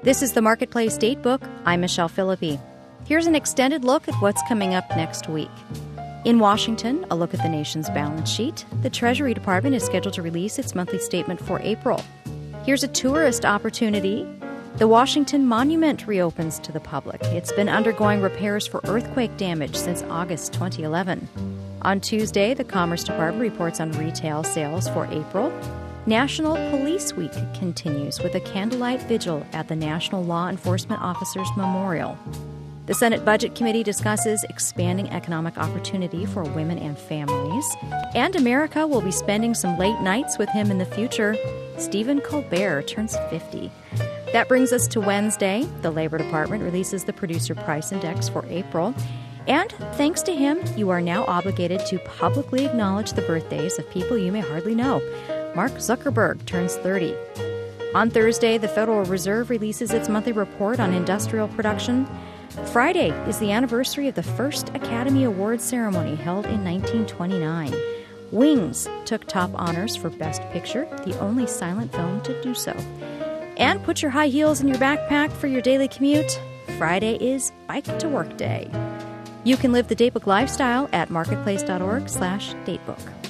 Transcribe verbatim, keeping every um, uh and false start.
This is the Marketplace Datebook. I'm Michelle Philippi. Here's an extended look at what's coming up next week. In Washington, a look at the nation's balance sheet. The Treasury Department is scheduled to release its monthly statement for April. Here's a tourist opportunity. The Washington Monument reopens to the public. It's been undergoing repairs for earthquake damage since August twenty eleven. On Tuesday, the Commerce Department reports on retail sales for April. National Police Week continues with a candlelight vigil at the National Law Enforcement Officers Memorial. The Senate Budget Committee discusses expanding economic opportunity for women and families. And America will be spending some late nights with him in the future. Stephen Colbert turns fifty. That brings us to Wednesday. The Labor Department releases the Producer Price Index for April. And thanks to him, you are now obligated to publicly acknowledge the birthdays of people you may hardly know. Mark Zuckerberg turns thirty. On Thursday, the Federal Reserve releases its monthly report on industrial production. Friday is the anniversary of the first Academy Awards ceremony held in nineteen twenty-nine. Wings took top honors for Best Picture, the only silent film to do so. And put your high heels in your backpack for your daily commute. Friday is Bike to Work Day. You can live the Datebook lifestyle at marketplace.org slash datebook.